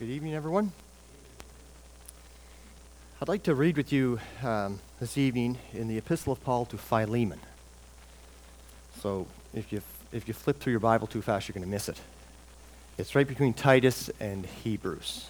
Good evening, everyone. I'd like to read with you this evening in the Epistle of Paul to Philemon. So if you flip through your Bible too fast, you're going to miss it. It's right between Titus and Hebrews.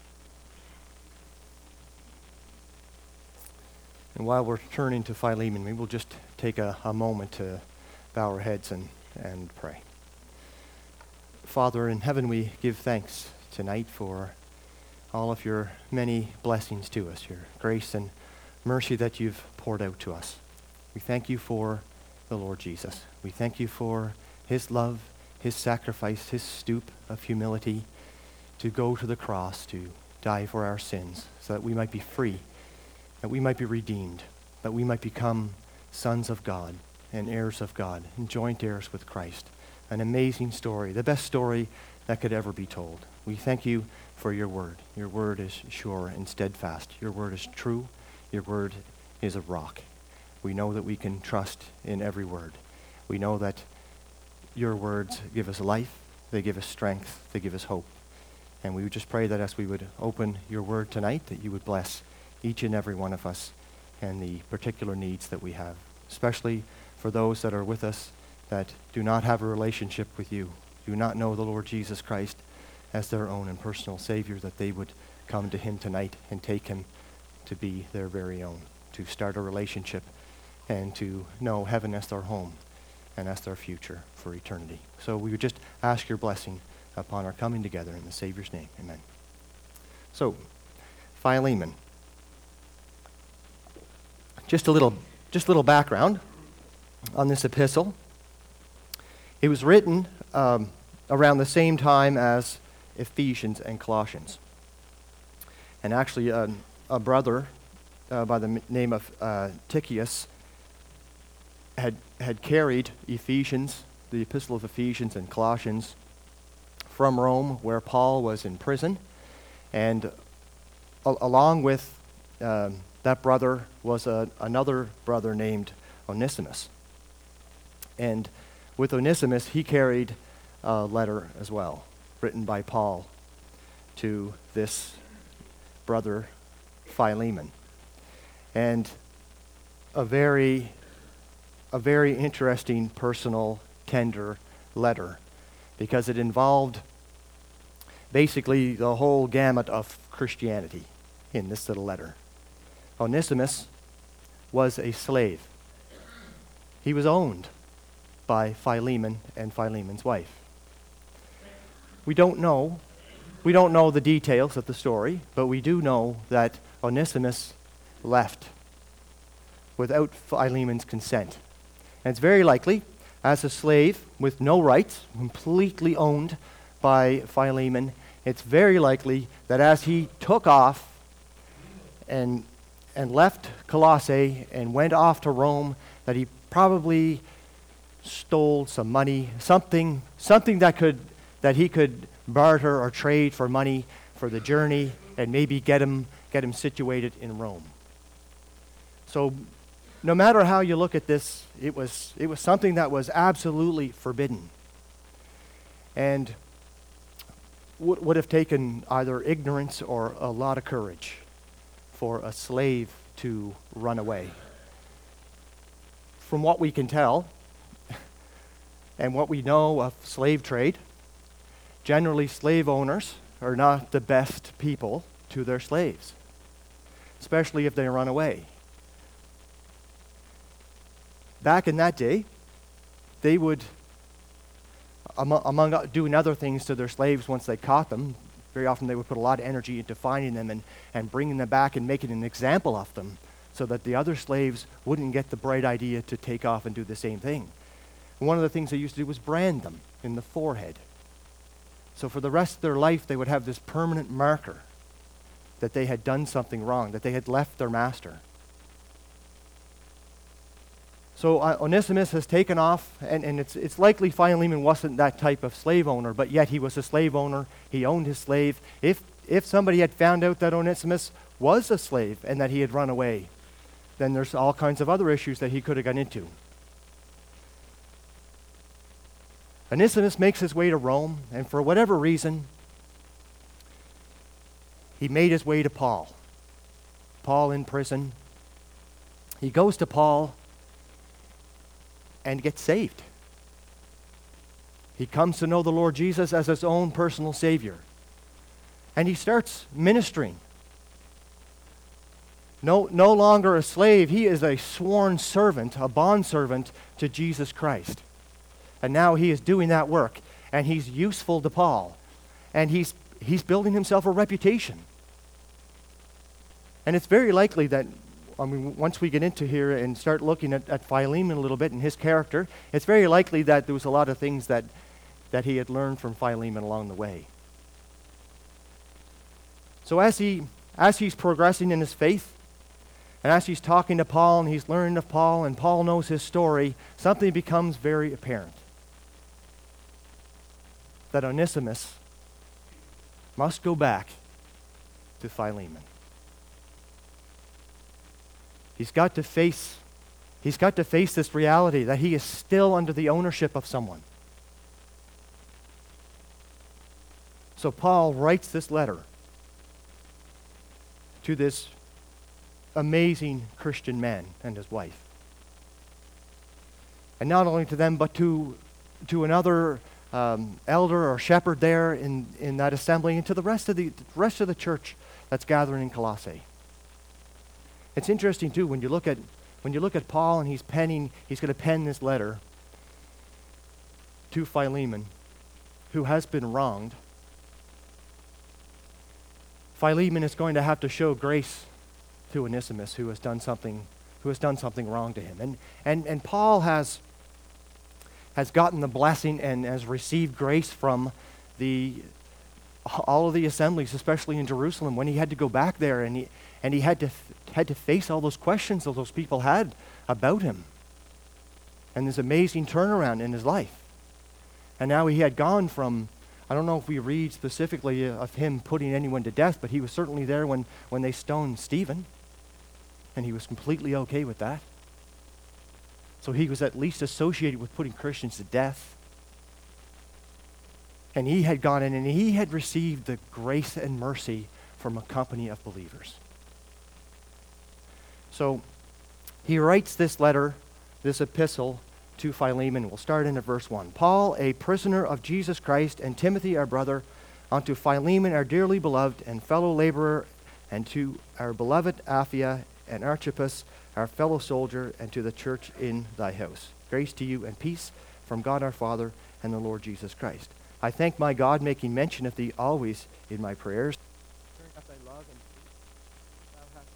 And while we're turning to Philemon, maybe we'll just take a moment to bow our heads and pray. Father in heaven, we give thanks tonight for all of your many blessings to us, your grace and mercy that you've poured out to us. We thank you for the Lord Jesus. We thank you for his love, his sacrifice, his stoop of humility to go to the cross, to die for our sins, so that we might be free, that we might be redeemed, that we might become sons of God and heirs of God and joint heirs with Christ. An amazing story, the best story that could ever be told. We thank you for your word. Your word is sure and steadfast. Your word is true. Your word is a rock. We know that we can trust in every word. We know that your words give us life, they give us strength, they give us hope. And we would just pray that as we would open your word tonight, that you would bless each and every one of us and the particular needs that we have, especially for those that are with us that do not have a relationship with you, do not know the Lord Jesus Christ as their own and personal Savior, that they would come to him tonight and take him to be their very own, to start a relationship and to know heaven as their home and as their future for eternity. So we would just ask your blessing upon our coming together in the Savior's name. Amen. So, Philemon. Just a little background on this epistle. It was written around the same time as Ephesians and Colossians. And actually, a brother by the name of Tychicus had carried Ephesians, the Epistle of Ephesians and Colossians, from Rome, where Paul was in prison. And along with that brother was another brother named Onesimus. And with Onesimus, he carried a letter as well, written by Paul to this brother Philemon. And a very interesting, personal, tender letter, because it involved basically the whole gamut of Christianity in this little letter. Onesimus was a slave. He was owned by Philemon and Philemon's wife. We don't know the details of the story, but we do know that Onesimus left without Philemon's consent. And it's very likely, as a slave with no rights, completely owned by Philemon, it's very likely that as he took off and left Colossae and went off to Rome, that he probably stole some money, something that he could barter or trade for money for the journey, and maybe get him situated in Rome. So no matter how you look at this, it was something that was absolutely forbidden, and would have taken either ignorance or a lot of courage for a slave to run away. From what we can tell, and what we know of slave trade, generally slave owners are not the best people to their slaves, especially if they run away. Back in that day, they would, among doing other things to their slaves once they caught them, very often they would put a lot of energy into finding them and bringing them back and making an example of them so that the other slaves wouldn't get the bright idea to take off and do the same thing. One of the things they used to do was brand them in the forehead. So for the rest of their life, they would have this permanent marker that they had done something wrong, that they had left their master. So Onesimus has taken off, and it's likely Philemon wasn't that type of slave owner, but yet he was a slave owner. He owned his slave. If somebody had found out that Onesimus was a slave and that he had run away, then there's all kinds of other issues that he could have gone into. Onesimus makes his way to Rome, and for whatever reason, he made his way to Paul. Paul in prison. He goes to Paul and gets saved. He comes to know the Lord Jesus as his own personal Savior. And he starts ministering. No longer a slave, he is a sworn servant, a bondservant to Jesus Christ. And now he is doing that work, and he's useful to Paul. And he's building himself a reputation. And it's very likely that, once we get into here and start looking at Philemon a little bit and his character, it's very likely that there was a lot of things that he had learned from Philemon along the way. So as he's progressing in his faith, and as he's talking to Paul and he's learning of Paul and Paul knows his story, something becomes very apparent. That Onesimus must go back to Philemon. He's got to face this reality that he is still under the ownership of someone. So Paul writes this letter to this amazing Christian man and his wife. And not only to them, but to another elder or shepherd there in that assembly, and to the rest of the church that's gathering in Colossae. It's interesting too when you look at Paul and he's going to pen this letter to Philemon, who has been wronged. Philemon is going to have to show grace to Onesimus, who has done something wrong to him. And Paul has gotten the blessing and has received grace from all of the assemblies, especially in Jerusalem, when he had to go back there and he had to face all those questions that those people had about him. And this amazing turnaround in his life. And now he had gone from, I don't know if we read specifically of him putting anyone to death, but he was certainly there when they stoned Stephen. And he was completely okay with that. So he was at least associated with putting Christians to death. And he had gone in and he had received the grace and mercy from a company of believers. So he writes this letter, this epistle to Philemon. We'll start in at verse 1. Paul, a prisoner of Jesus Christ, and Timothy, our brother, unto Philemon, our dearly beloved and fellow laborer, and to our beloved Apphia and Archippus, our fellow soldier, and to the church in thy house. Grace to you and peace from God our Father and the Lord Jesus Christ. I thank my God, making mention of thee always in my prayers. Stirring up thy love and faith, thou hast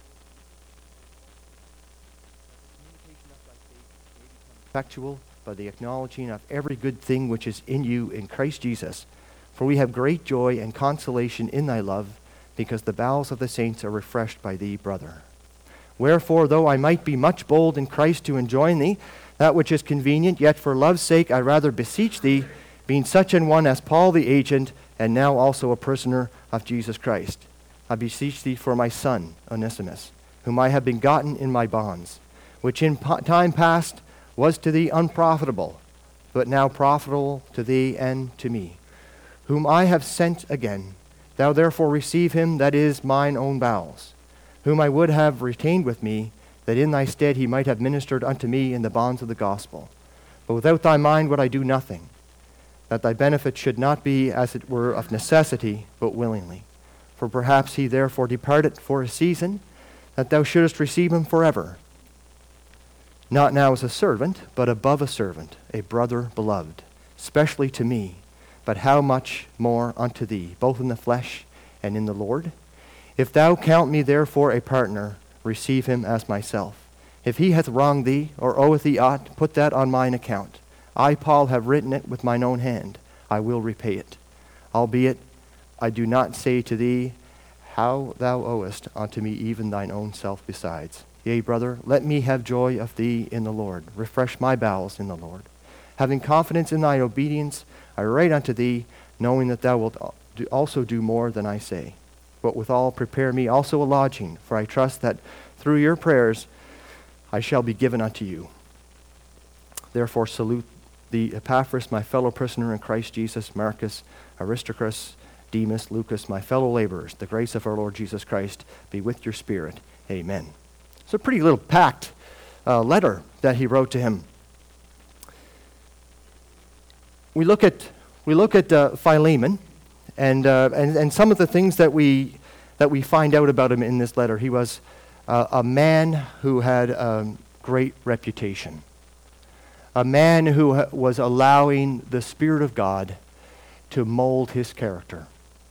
that the communication of thy faith may become effectual by the acknowledging of every good thing which is in you in Christ Jesus. For we have great joy and consolation in thy love, because the bowels of the saints are refreshed by thee, brother. Wherefore, though I might be much bold in Christ to enjoin thee that which is convenient, yet for love's sake I rather beseech thee, being such an one as Paul the agent, and now also a prisoner of Jesus Christ. I beseech thee for my son, Onesimus, whom I have begotten in my bonds, which in time past was to thee unprofitable, but now profitable to thee and to me, whom I have sent again. Thou therefore receive him that is mine own bowels, whom I would have retained with me, that in thy stead he might have ministered unto me in the bonds of the gospel. But without thy mind would I do nothing, that thy benefit should not be as it were of necessity, but willingly. For perhaps he therefore departed for a season, that thou shouldest receive him forever. Not now as a servant, but above a servant, a brother beloved, specially to me, but how much more unto thee, both in the flesh and in the Lord? If thou count me therefore a partner, receive him as myself. If he hath wronged thee, or oweth thee aught, put that on mine account. I, Paul, have written it with mine own hand. I will repay it. Albeit, I do not say to thee how thou owest unto me even thine own self besides. Yea, brother, let me have joy of thee in the Lord. Refresh my bowels in the Lord. Having confidence in thine obedience, I write unto thee, knowing that thou wilt also do more than I say. But withal prepare me also a lodging, for I trust that through your prayers I shall be given unto you. Therefore salute thee, Epaphras, my fellow prisoner in Christ Jesus, Marcus, Aristarchus, Demas, Lucas, my fellow laborers. The grace of our Lord Jesus Christ be with your spirit. Amen. It's a pretty little packed letter that he wrote to him. We look at Philemon, and some of the things that we find out about him in this letter. He was a man who had a great reputation, a man who was allowing the Spirit of God to mold his character.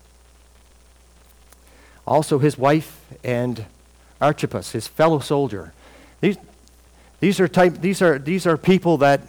Also, his wife and Archippus, his fellow soldier. These are people that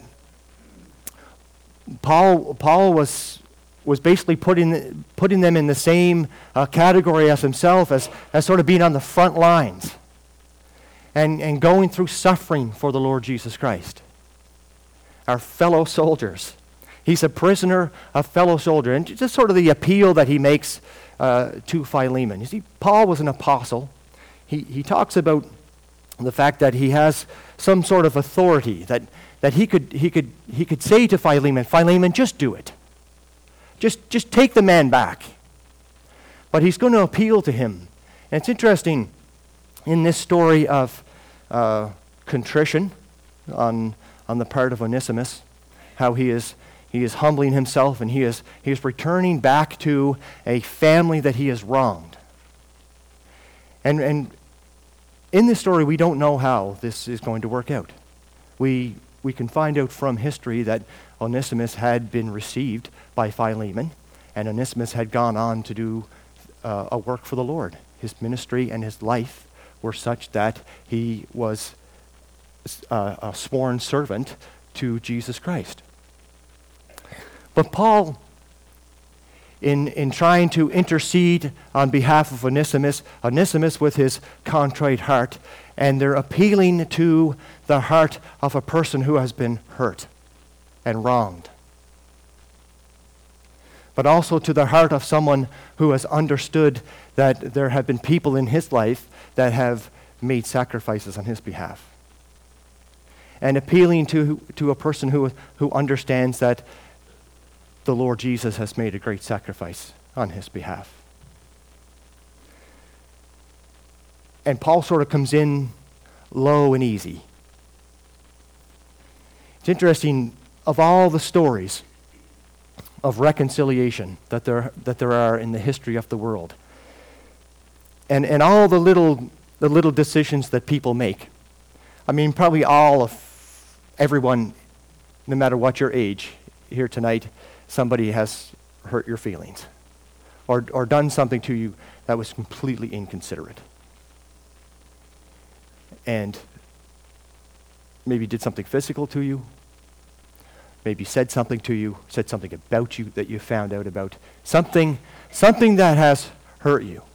Paul was basically putting them in the same category as himself, as sort of being on the front lines and going through suffering for the Lord Jesus Christ. Our fellow soldiers. He's a prisoner, a fellow soldier. And just sort of the appeal that he makes to Philemon. You see, Paul was an apostle. He talks about the fact that he has some sort of authority that he could say to Philemon, just do it. Just take the man back. But he's going to appeal to him. And it's interesting in this story of contrition on the part of Onesimus, how he is humbling himself, and he is returning back to a family that he has wronged. And in this story, we don't know how this is going to work out. We can find out from history that Onesimus had been received by Philemon, and Onesimus had gone on to do a work for the Lord. His ministry and his life were such that he was a sworn servant to Jesus Christ. But Paul, in trying to intercede on behalf of Onesimus with his contrite heart, and they're appealing to the heart of a person who has been hurt and wronged, but also to the heart of someone who has understood that there have been people in his life that have made sacrifices on his behalf. And appealing to a person who understands that the Lord Jesus has made a great sacrifice on his behalf. And Paul sort of comes in low and easy. It's interesting, of all the stories of reconciliation that there are in the history of the world, and all the little decisions that people make. I mean, probably everyone, no matter what your age, here tonight, somebody has hurt your feelings or done something to you that was completely inconsiderate. And maybe did something physical to you, maybe said something to you, said something about you that you found out about, something that has hurt you.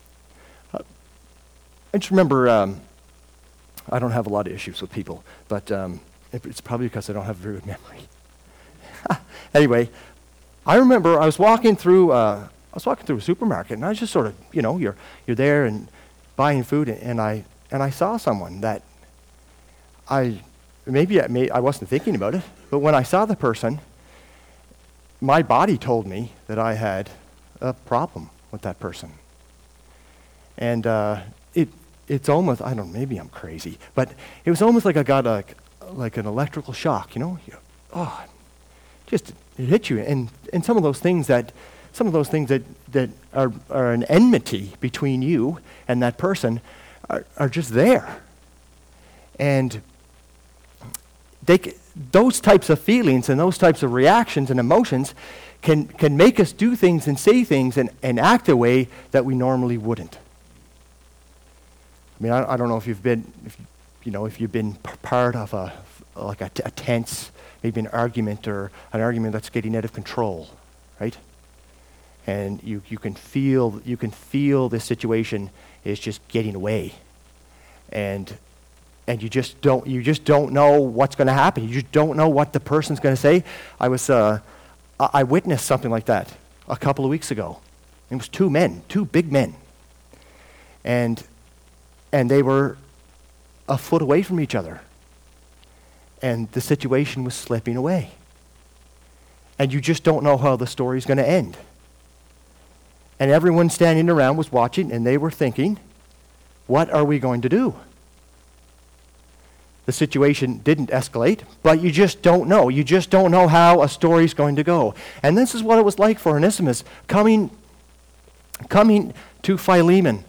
I just remember, I don't have a lot of issues with people, but it's probably because I don't have a very good memory. Anyway, I remember I was walking through a supermarket, and I was just sort of, you're there and buying food, and I saw someone that I wasn't thinking about it, but when I saw the person, my body told me that I had a problem with that person. And it's almost, I don't know, maybe I'm crazy, but it was almost like I got like an electrical shock, just it hit you. And some of those things that are an enmity between you and that person are just there. And those types of feelings and those types of reactions and emotions can make us do things and say things and act a way that we normally wouldn't. I mean, I don't know if you've been part of a tense, maybe an argument that's getting out of control, right? And you can feel this situation is just getting away, and you just don't know what's going to happen. You just don't know what the person's going to say. I witnessed something like that a couple of weeks ago. It was two big men, and they were a foot away from each other. And the situation was slipping away. And you just don't know how the story's going to end. And everyone standing around was watching, and they were thinking, what are we going to do? The situation didn't escalate, but you just don't know. You just don't know how a story's going to go. And this is what it was like for Onesimus coming to Philemon.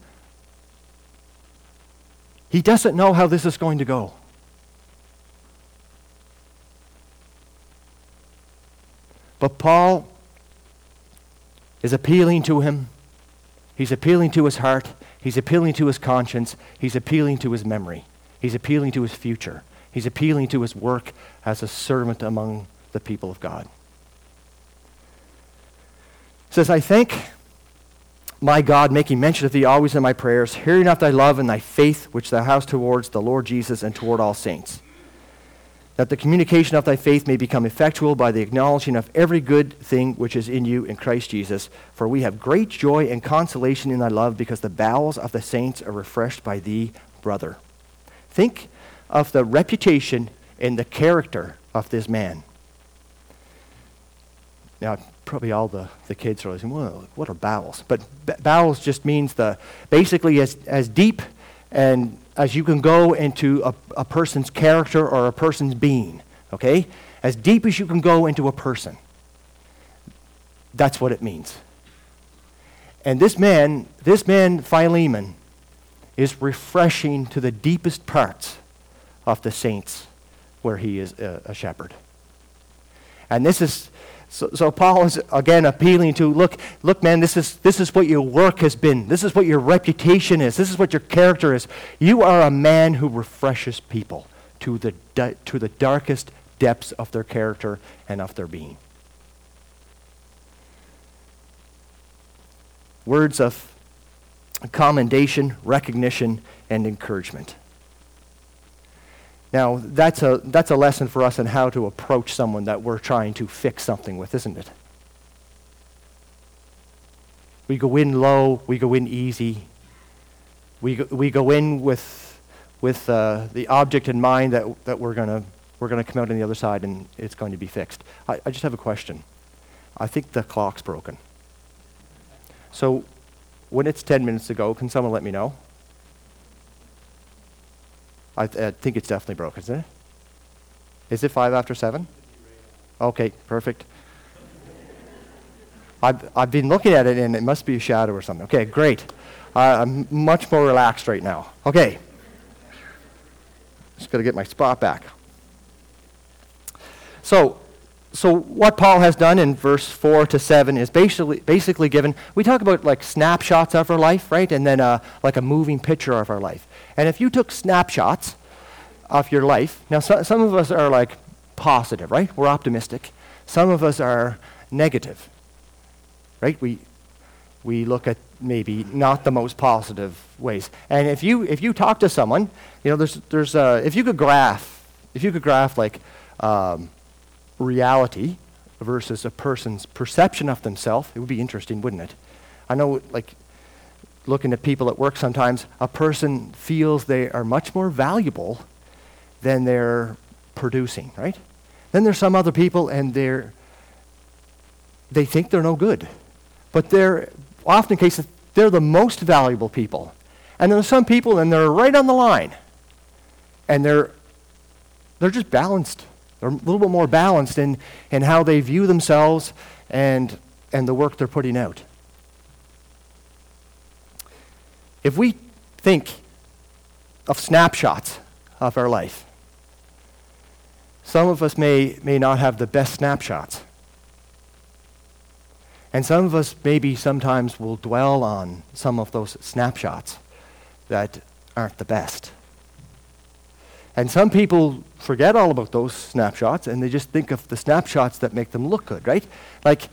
He doesn't know how this is going to go. But Paul is appealing to him. He's appealing to his heart. He's appealing to his conscience. He's appealing to his memory. He's appealing to his future. He's appealing to his work as a servant among the people of God. It says, I thank my God, making mention of thee always in my prayers, hearing of thy love and thy faith which thou hast towards the Lord Jesus and toward all saints, that the communication of thy faith may become effectual by the acknowledging of every good thing which is in you in Christ Jesus. For we have great joy and consolation in thy love, because the bowels of the saints are refreshed by thee, brother. Think of the reputation and the character of this man. Now, probably all the kids are saying, well, what are bowels? But bowels just means basically as deep and as you can go into a person's character or a person's being, okay? As deep as you can go into a person. That's what it means. And this man, Philemon, is refreshing to the deepest parts of the saints where he is a shepherd. And this is, so Paul is again appealing to, look man, this is what your work has been. This is what your reputation is. This is what your character is. You are a man who refreshes people to the darkest depths of their character and of their being. Words of commendation, recognition, and encouragement. Now, that's a lesson for us on how to approach someone that we're trying to fix something with, isn't it? We go in low, we go in easy. We go in with the object in mind that we're gonna come out on the other side and it's going to be fixed. I just have a question. I think the clock's broken. So when it's 10 minutes to go, can someone let me know? I think it's definitely broken, isn't it? Is it 5 after 7? Okay, perfect. I've been looking at it and it must be a shadow or something. Okay, great. I'm much more relaxed right now. Okay. Just got to get my spot back. So what Paul has done in verse 4 to 7 is basically given, we talk about like snapshots of our life, right? And then like a moving picture of our life. And if you took snapshots of your life, now some of us are like positive, right? We're optimistic. Some of us are negative, right? We look at maybe not the most positive ways. And if you talk to someone, you know, there's if you could graph like reality versus a person's perception of themselves, it would be interesting, wouldn't it? I know, like, looking at people at work sometimes, a person feels they are much more valuable than they're producing, right? Then there's some other people and they think they're no good. But they're often cases, they're the most valuable people. And there's some people and they're right on the line. And they're just balanced. They're a little bit more balanced in how they view themselves and the work they're putting out. If we think of snapshots of our life, some of us may not have the best snapshots. And some of us maybe sometimes will dwell on some of those snapshots that aren't the best. And some people forget all about those snapshots and they just think of the snapshots that make them look good, right? Like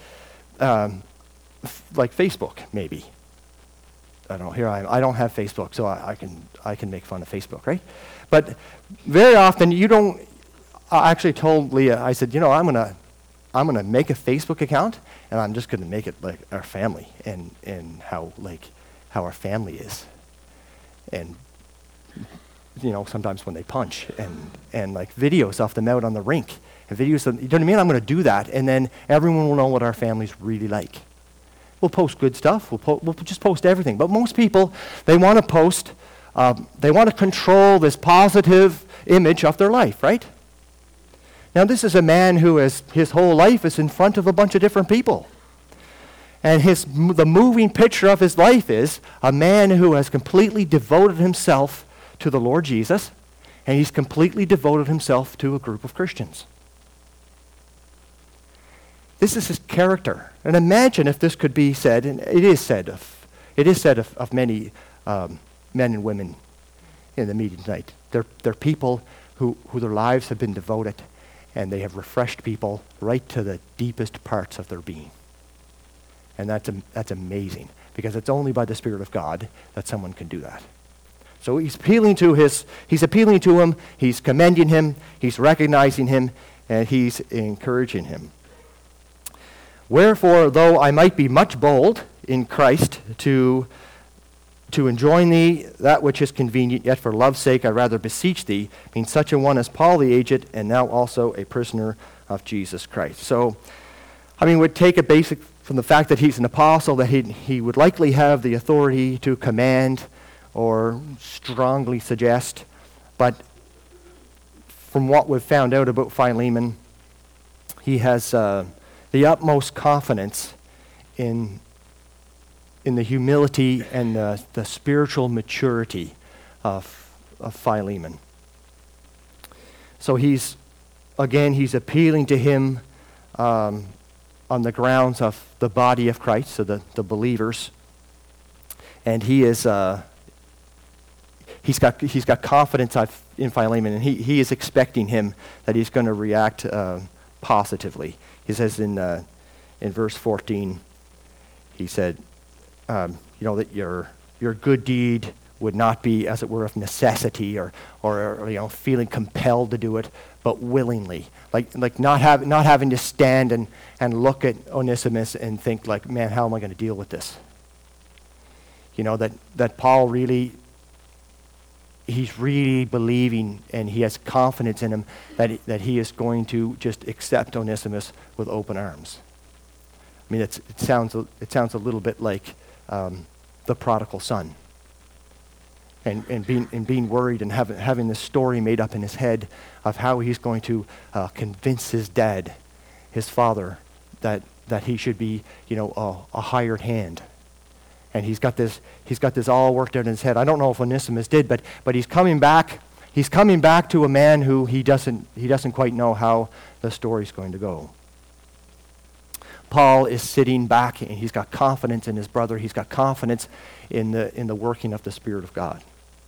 Facebook, maybe. I don't know, here I am. I don't have Facebook, so I can make fun of Facebook, right? But very often you don't. I actually told Leah, I said, you know, I'm gonna make a Facebook account, and I'm just gonna make it like our family and how our family is, and you know, sometimes when they punch and like videos of them out on the rink and videos of, you know what I mean? I'm gonna do that, and then everyone will know what our family's really like. We'll post good stuff. We'll just post everything. But most people, they want to post, they want to control this positive image of their life, right? Now, this is a man who his whole life is in front of a bunch of different people. And the moving picture of his life is a man who has completely devoted himself to the Lord Jesus, and he's completely devoted himself to a group of Christians. This is his character. And imagine if this could be said, and it is said of many men and women in the meeting tonight. They're people who their lives have been devoted, and they have refreshed people right to the deepest parts of their being. And that's amazing, because it's only by the Spirit of God that someone can do that. So he's appealing to him, he's commending him, he's recognizing him, and he's encouraging him. Wherefore, though I might be much bold in Christ to enjoin thee that which is convenient, yet for love's sake I rather beseech thee, being such a one as Paul the aged, and now also a prisoner of Jesus Christ. So, we'd take a basic from the fact that he's an apostle, that he would likely have the authority to command or strongly suggest, but from what we've found out about Philemon, he has the utmost confidence in the humility and the spiritual maturity of Philemon. So he's appealing to him on the grounds of the body of Christ, so the believers, and he's got confidence in Philemon, and he is expecting him that he's going to react positively. He says in verse 14, he said, that your good deed would not be, as it were, of necessity or feeling compelled to do it, but willingly, like not having to stand and look at Onesimus and think like, man, how am I going to deal with this? That Paul he's really believing, and he has confidence in him that he is going to just accept Onesimus with open arms. It sounds a little bit like the prodigal son, and being worried and having this story made up in his head of how he's going to convince his dad, his father, that he should be a hired hand. And he's got this all worked out in his head. I don't know if Onesimus did, but he's coming back. He's coming back to a man who he doesn't quite know how the story's going to go. Paul is sitting back, and he's got confidence in his brother. He's got confidence in the working of the Spirit of God.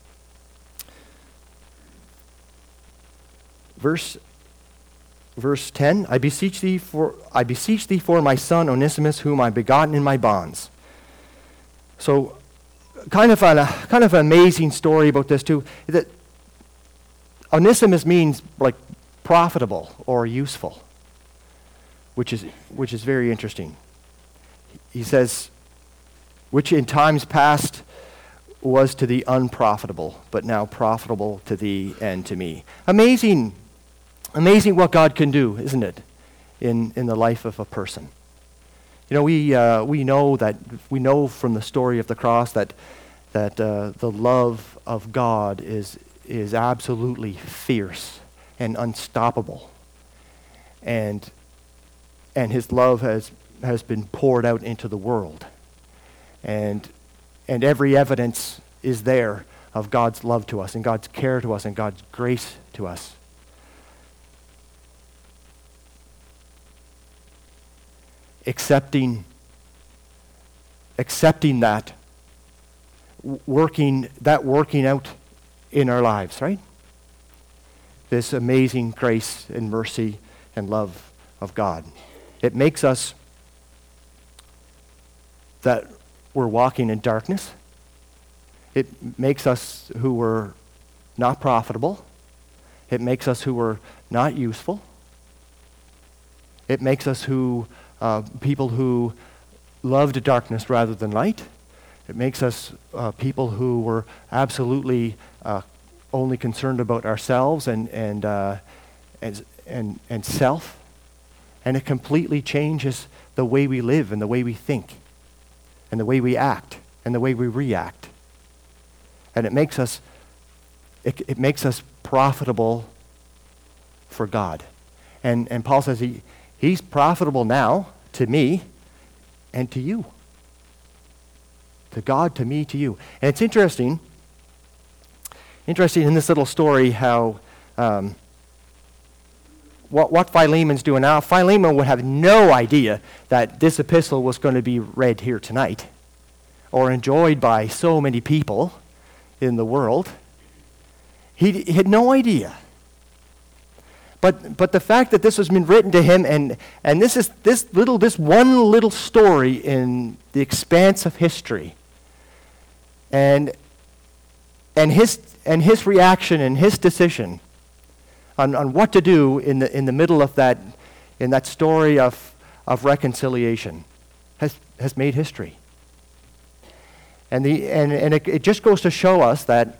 Verse 10, I beseech thee for my son Onesimus, whom I begotten in my bonds. So, kind of an amazing story about this too. That Onesimus means like profitable or useful, which is very interesting. He says, which in times past was to the unprofitable, but now profitable to thee and to me. Amazing what God can do, isn't it, in the life of a person. We know from the story of the cross that the love of God is absolutely fierce and unstoppable, and His love has been poured out into the world, and every evidence is there of God's love to us and God's care to us and God's grace to us. Accepting that, working out in our lives, right? This amazing grace and mercy and love of God. It makes us that we're walking in darkness. It makes us who were not profitable. It makes us who were not useful. It makes us people who loved darkness rather than light. It makes us people who were absolutely only concerned about ourselves and self, and it completely changes the way we live and the way we think. and the way we act and the way we react. And it makes us profitable for God. And Paul says he's profitable now to me and to you. To God, to me, to you. And it's interesting in this little story how what Philemon's doing now. Philemon would have no idea that this epistle was going to be read here tonight or enjoyed by so many people in the world. He had no idea. But the fact that this has been written to him, and this one little story in the expanse of history, and his reaction and his decision on what to do in the middle of that story of reconciliation has made history. And it just goes to show us that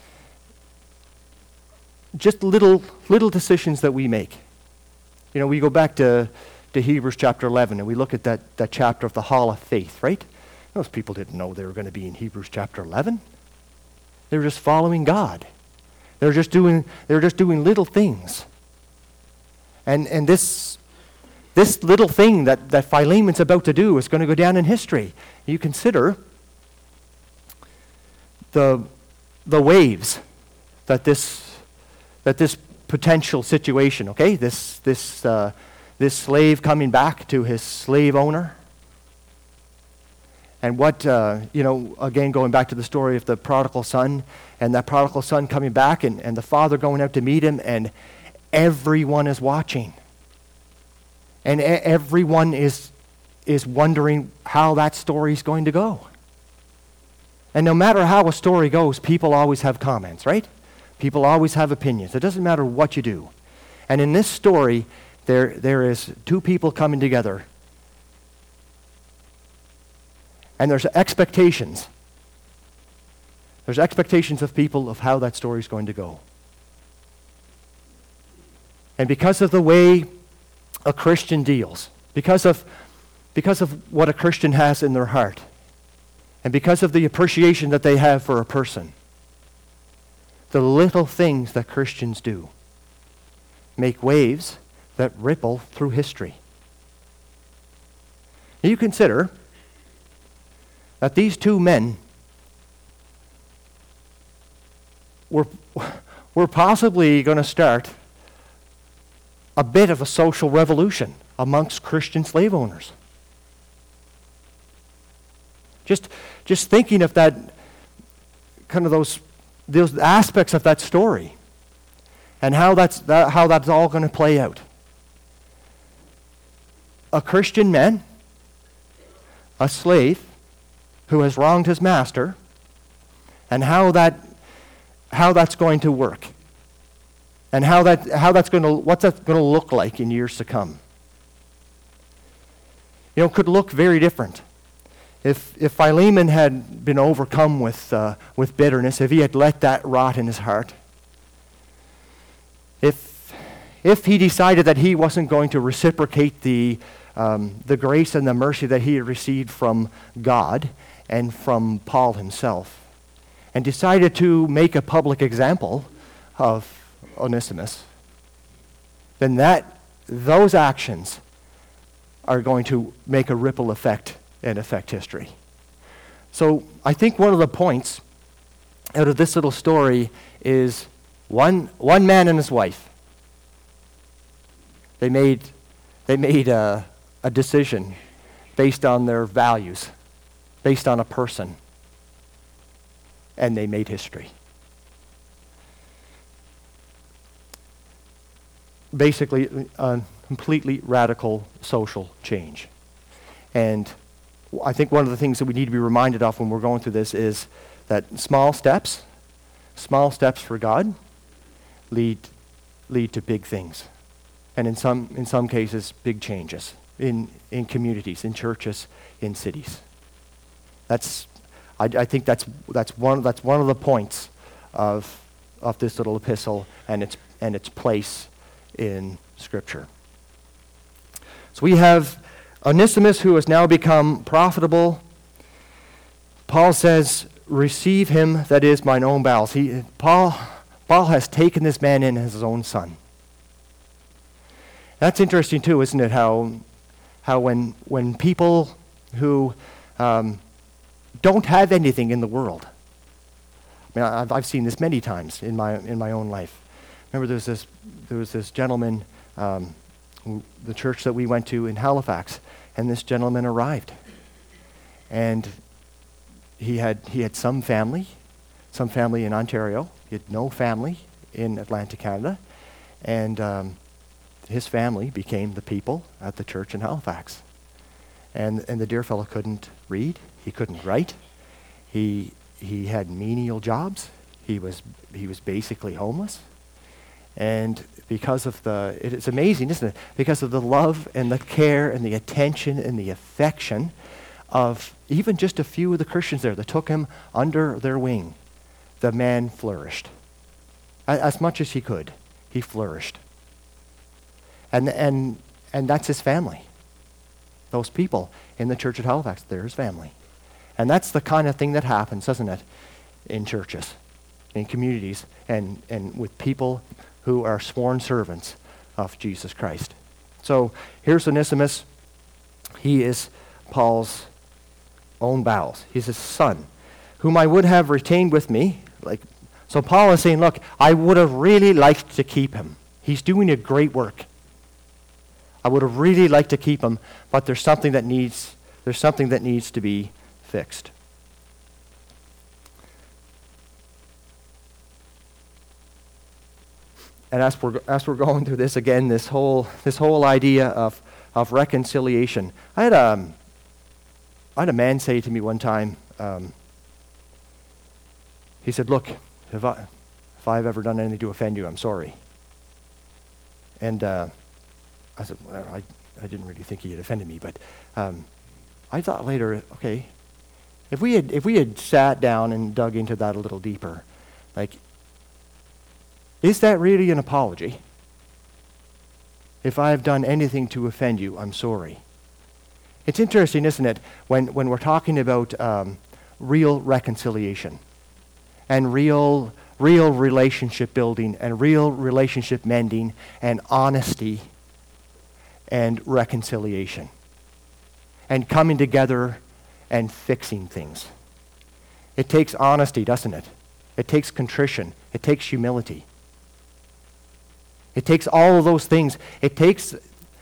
just little decisions that we make. You know, we go back to Hebrews chapter 11 and we look at that chapter of the Hall of Faith, right? Those people didn't know they were going to be in Hebrews chapter 11. They were just following God. They were just doing little things. And this little thing that Philemon's about to do is going to go down in history. You consider the waves that this potential situation, okay, this slave coming back to his slave owner, and what again going back to the story of the prodigal son, and that prodigal son coming back, and the father going out to meet him, and everyone is watching, and everyone is wondering how that story is going to go. And no matter how a story goes, people always have comments, right? People always have opinions. It doesn't matter what you do. And in this story, there is two people coming together. And there's expectations. There's expectations of people of how that story is going to go. And because of the way a Christian deals, because of what a Christian has in their heart, and because of the appreciation that they have for a person, the little things that Christians do make waves that ripple through history. Now you consider that these two men were possibly going to start a bit of a social revolution amongst Christian slave owners. Just thinking of that, kind of those aspects of that story, and how that's all going to play out. A Christian man, a slave who has wronged his master, and how that's going to work, and what's that going to look like in years to come. You know, it could look very different. If Philemon had been overcome with bitterness, if he had let that rot in his heart, if he decided that he wasn't going to reciprocate the grace and the mercy that he had received from God and from Paul himself, and decided to make a public example of Onesimus, then those actions are going to make a ripple effect and affect history. So I think one of the points out of this little story is one man and his wife. They made a decision based on their values, based on a person, and they made history. Basically, a completely radical social change. And I think one of the things that we need to be reminded of when we're going through this is that small steps for God lead to big things. And in some cases, big changes in communities, in churches, in cities. I think that's one of the points of this little epistle and its place in Scripture. So we have Onesimus, who has now become profitable Paul says, receive him that is mine own bowels. Paul has taken this man in as his own son. That's interesting too, isn't it? How when people who don't have anything in the world. I mean, I've seen this many times in my own life. Remember, there was this gentleman, the church that we went to in Halifax, and this gentleman arrived, and he had some family in Ontario. He had no family in Atlantic Canada, and his family became the people at the church in Halifax. And the dear fellow couldn't read. He couldn't write. He had menial jobs. He was basically homeless. And because of it's amazing, isn't it? Because of the love and the care and the attention and the affection of even just a few of the Christians there that took him under their wing, the man flourished. As much as he could, he flourished. And that's his family. Those people in the church at Halifax, they're his family. And that's the kind of thing that happens, doesn't it, in churches, in communities, and with people who are sworn servants of Jesus Christ. So here's Onesimus. He is Paul's own bowels. He's his son, whom I would have retained with me. So Paul is saying, look, I would have really liked to keep him. He's doing a great work. I would have really liked to keep him, but there's something that needs to be fixed. And as we're going through this again, this whole idea of reconciliation. I had a man say to me one time. He said, "Look, if I've ever done anything to offend you, I'm sorry." And I said, well, I didn't really think he had offended me, but I thought later, okay, if we had sat down and dug into that a little deeper, is that really an apology? If I've done anything to offend you, I'm sorry. It's interesting, isn't it, when we're talking about real reconciliation and real relationship building and real relationship mending and honesty and reconciliation and coming together and fixing things. It takes honesty, doesn't it? It takes contrition. It takes humility. It takes all of those things. It takes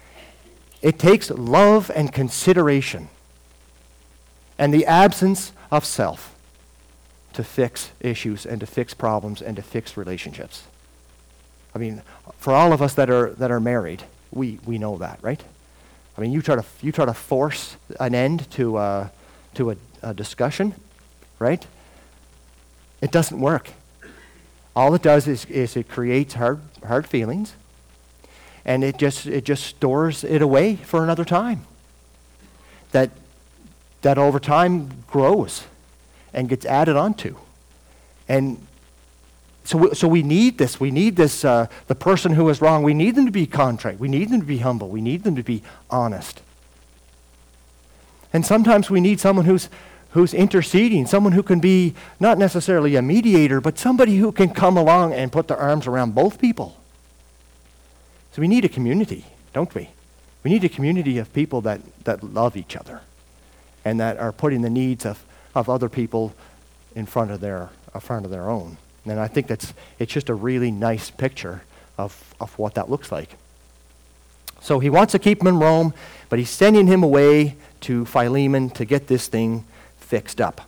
love and consideration and the absence of self to fix issues and to fix problems and to fix relationships. I mean, for all of us that are married, we know that, right? I mean, you try to force an end to a discussion, right? It doesn't work. All it does is it creates hard feelings, and it just stores it away for another time. That over time grows and gets added onto, and so we need this. We need this. The person who is wrong, we need them to be contrite. We need them to be humble. We need them to be honest. And sometimes we need someone who's interceding, someone who can be not necessarily a mediator, but somebody who can come along and put their arms around both people. So we need a community, don't we? We need a community of people that love each other and that are putting the needs of other people in front of their own. And I think it's just a really nice picture of what that looks like. So he wants to keep him in Rome, but he's sending him away to Philemon to get this thing fixed up.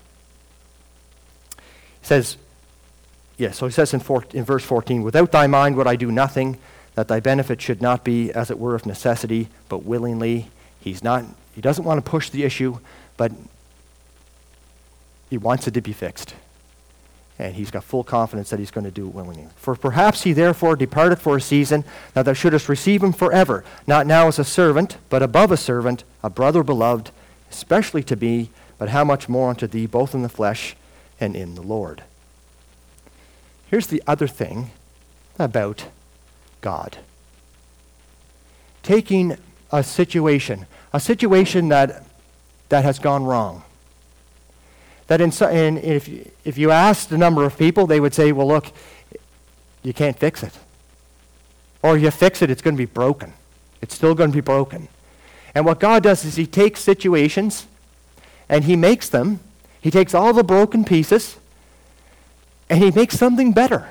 He says in verse 14, "Without thy mind would I do nothing, that thy benefit should not be as it were of necessity, but willingly." He doesn't want to push the issue, but he wants it to be fixed. And he's got full confidence that he's going to do it willingly. "For perhaps he therefore departed for a season, that thou shouldest receive him forever, not now as a servant, but above a servant, a brother beloved, especially to me, but how much more unto thee, both in the flesh and in the Lord." Here's the other thing about God. Taking a situation that has gone wrong, that if you asked a number of people, they would say, well, look, you can't fix it. Or if you fix it, it's going to be broken. It's still going to be broken. And what God does is he takes situations and he makes them. He takes all the broken pieces and he makes something better.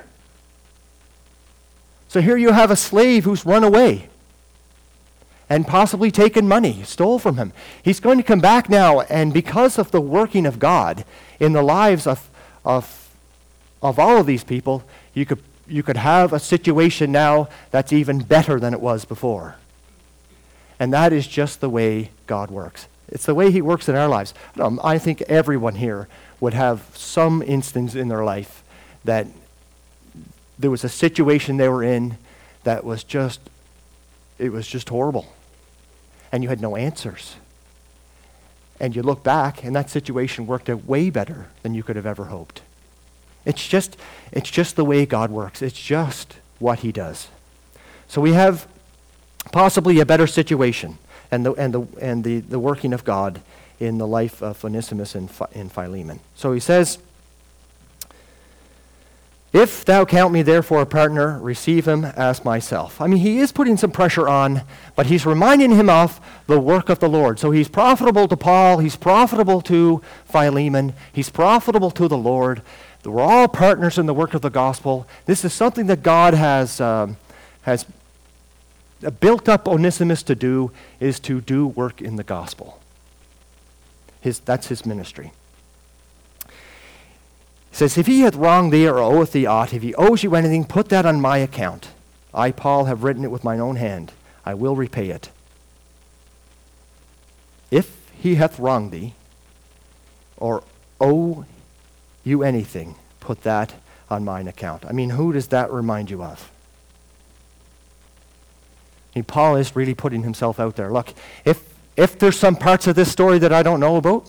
So here you have a slave who's run away and possibly taken money, stole from him. He's going to come back now, and because of the working of God in the lives of all of these people, you could have a situation now that's even better than it was before. And that is just the way God works. It's the way he works in our lives. I think everyone here would have some instance in their life that there was a situation they were in that was just horrible. And you had no answers. And you look back, and that situation worked out way better than you could have ever hoped. It's just the way God works. It's just what he does. So we have possibly a better situation and the working of God in the life of Onesimus and Philemon. So he says, if thou count me therefore a partner, receive him as myself. I mean, he is putting some pressure on, but he's reminding him of the work of the Lord. So he's profitable to Paul, he's profitable to Philemon, he's profitable to the Lord. We're all partners in the work of the gospel. This is something that God has built up Onesimus to do, is to do work in the gospel. That's his ministry. He says, if he hath wronged thee or oweth thee aught, if he owes you anything, put that on my account. I, Paul, have written it with mine own hand. I will repay it. If he hath wronged thee or owe you anything, put that on mine account. I mean, who does that remind you of? I mean, Paul is really putting himself out there. Look, if there's some parts of this story that I don't know about,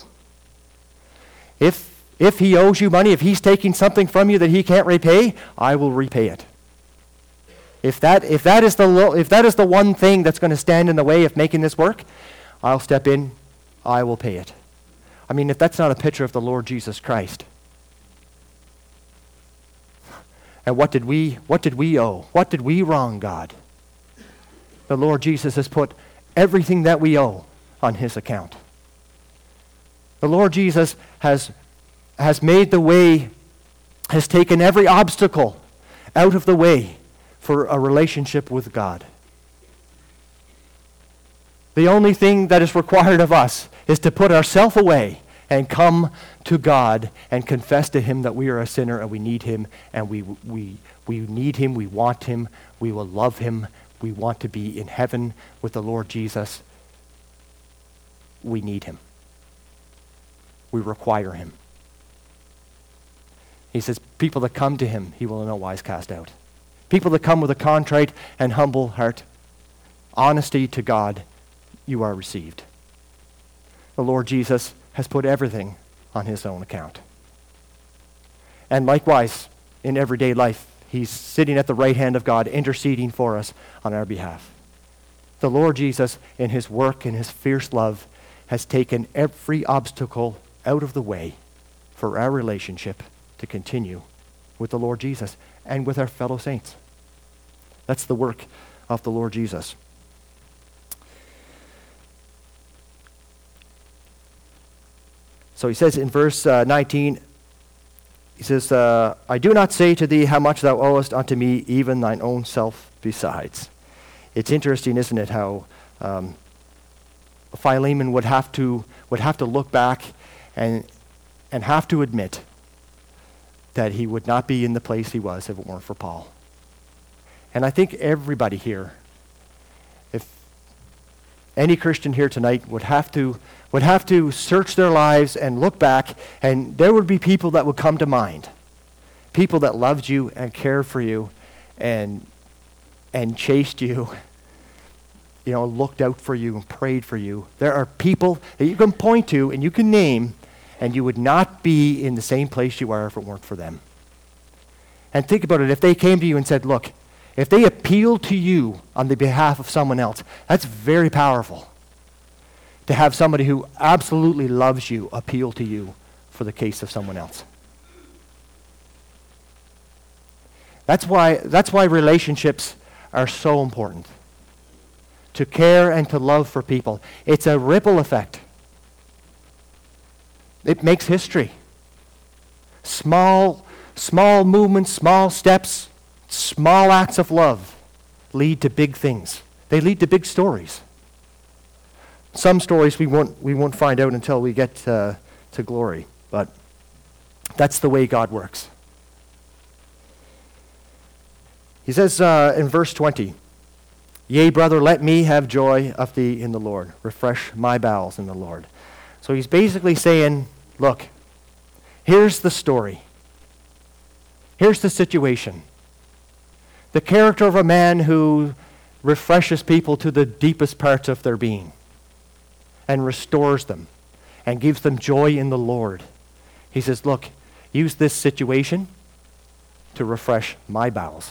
if he owes you money, if he's taking something from you that he can't repay, I will repay it. If that is the one thing that's going to stand in the way of making this work, I'll step in, I will pay it. I mean, if that's not a picture of the Lord Jesus Christ. And what did we owe? What did we wrong God? The Lord Jesus has put everything that we owe on his account. The Lord Jesus has made the way, has taken every obstacle out of the way for a relationship with God. The only thing that is required of us is to put ourselves away and come to God and confess to him that we are a sinner and we need him, and we need him, we want him, we will love him, we want to be in heaven with the Lord Jesus. We need him. We require him. He says, people that come to him, he will in no wise cast out. People that come with a contrite and humble heart, honesty to God, you are received. The Lord Jesus has put everything on his own account. And likewise, in everyday life, he's sitting at the right hand of God, interceding for us on our behalf. The Lord Jesus, in his work and his fierce love, has taken every obstacle out of the way for our relationship to continue with the Lord Jesus and with our fellow saints. That's the work of the Lord Jesus. So he says in verse 19, he says, I do not say to thee how much thou owest unto me, even thine own self besides. It's interesting, isn't it, how Philemon would have to look back and have to admit that he would not be in the place he was if it weren't for Paul. And I think everybody here, if any Christian here tonight would have to search their lives and look back, and there would be people that would come to mind. People that loved you and cared for you and chased you, looked out for you and prayed for you. There are people that you can point to and you can name, and you would not be in the same place you are if it weren't for them. And think about it. If they came to you and said, look, if they appealed to you on the behalf of someone else, that's very powerful. To have somebody who absolutely loves you appeal to you for the case of someone else. That's why relationships are so important. To care and to love for people. It's a ripple effect. It makes history. Small movements, small steps, small acts of love lead to big things. They lead to big stories. Some stories we won't find out until we get to glory, but that's the way God works. He says in verse 20, "Yea, brother, let me have joy of thee in the Lord. Refresh my bowels in the Lord." So he's basically saying, look, here's the story. Here's the situation. The character of a man who refreshes people to the deepest parts of their being and restores them and gives them joy in the Lord. He says, look, use this situation to refresh my bowels,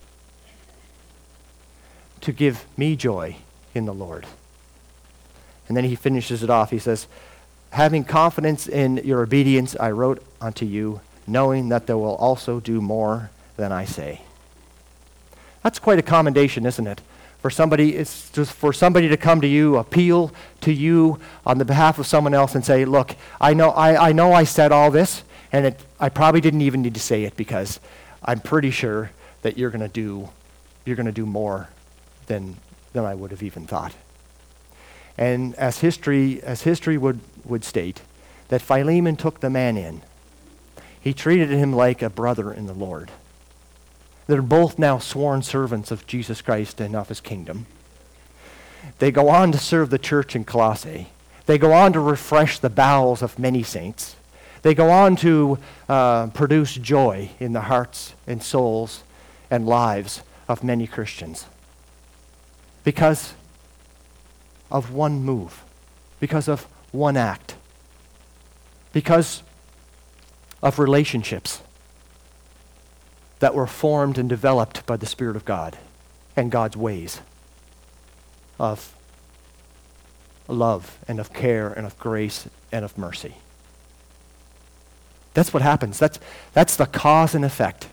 to give me joy in the Lord. And then he finishes it off. He says, "Having confidence in your obedience, I wrote unto you, knowing that thou will also do more than I say." That's quite a commendation, isn't it? For somebody to come to you, appeal to you on the behalf of someone else and say, look, I know I said all this, and I probably didn't even need to say it because I'm pretty sure that you're going to do more than I would have even thought. And as history would state, that Philemon took the man in. He treated him like a brother in the Lord. They're both now sworn servants of Jesus Christ and of his kingdom. They go on to serve the church in Colossae. They go on to refresh the bowels of many saints. They go on to produce joy in the hearts and souls and lives of many Christians. Because of one move. Because of one act. Because of relationships that were formed and developed by the Spirit of God and God's ways of love and of care and of grace and of mercy. That's what happens. That's the cause and effect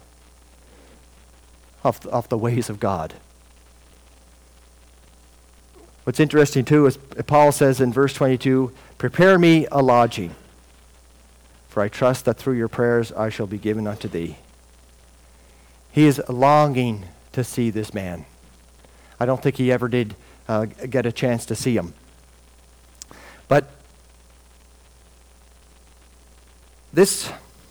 of the ways of God. What's interesting too is Paul says in verse 22, "Prepare me a lodging, for I trust that through your prayers I shall be given unto thee." He is longing to see this man. I don't think he ever did get a chance to see him. But this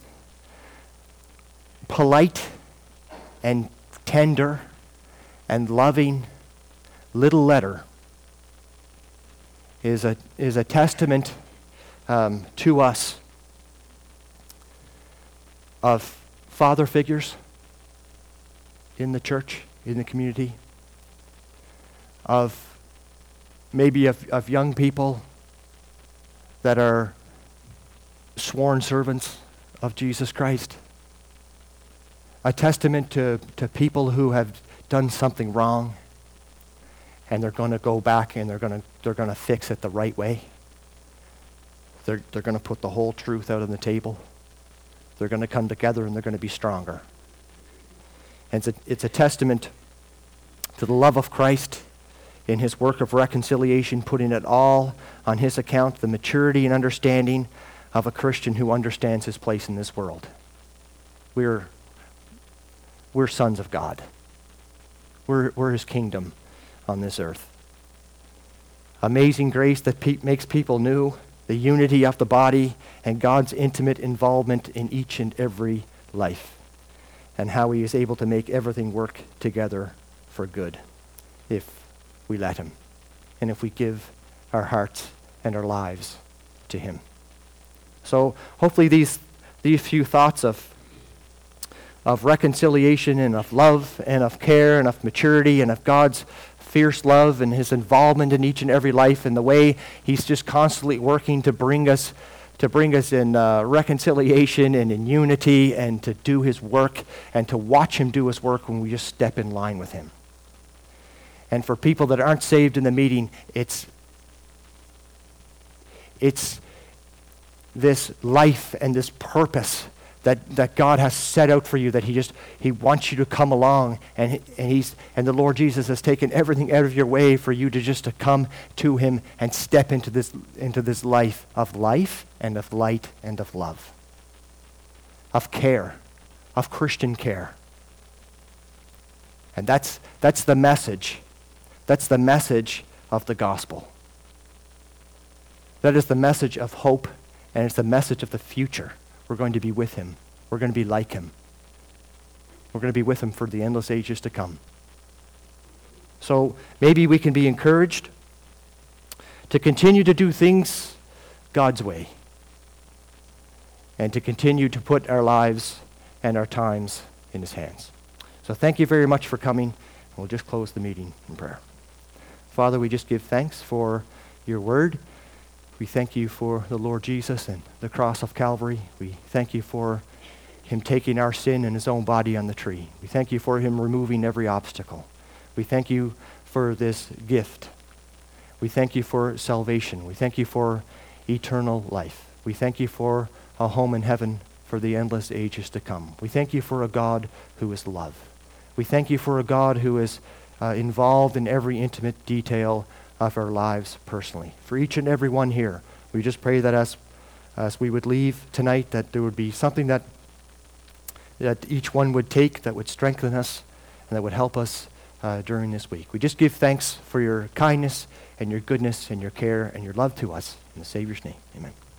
polite and tender and loving little letter is a testament to us of father figures in the church, in the community, of maybe of young people that are sworn servants of Jesus Christ. A testament to people who have done something wrong and they're going to go back and they're going to fix it the right way. They're going to put the whole truth out on the table. They're going to come together and they're going to be stronger. And it's a testament to the love of Christ in his work of reconciliation, putting it all on his account, the maturity and understanding of a Christian who understands his place in this world. We're sons of God. We're his kingdom on this earth. Amazing grace that makes people new, the unity of the body, and God's intimate involvement in each and every life, and how he is able to make everything work together for good if we let him, and if we give our hearts and our lives to him. So hopefully these few thoughts of reconciliation and of love and of care and of maturity and of God's fierce love and his involvement in each and every life and the way he's just constantly working to bring us in reconciliation and in unity and to do his work and to watch him do his work when we just step in line with him. And for people that aren't saved in the meeting, it's this life and this purpose that God has set out for you, that he wants you to come along, and the Lord Jesus has taken everything out of your way for you to come to him and step into this life and of light and of love, of care, of Christian care. And that's the message. That's the message of the gospel. That is the message of hope, and it's the message of the future. We're going to be with him. We're going to be like him. We're going to be with him for the endless ages to come. So maybe we can be encouraged to continue to do things God's way, and to continue to put our lives and our times in his hands. So thank you very much for coming. We'll just close the meeting in prayer. Father, we just give thanks for your word. We thank you for the Lord Jesus and the cross of Calvary. We thank you for him taking our sin in his own body on the tree. We thank you for him removing every obstacle. We thank you for this gift. We thank you for salvation. We thank you for eternal life. We thank you for a home in heaven for the endless ages to come. We thank you for a God who is love. We thank you for a God who is involved in every intimate detail of our lives personally. For each and every one here, we just pray that as we would leave tonight, that there would be something that each one would take that would strengthen us and that would help us during this week. We just give thanks for your kindness and your goodness and your care and your love to us. In the Savior's name, amen.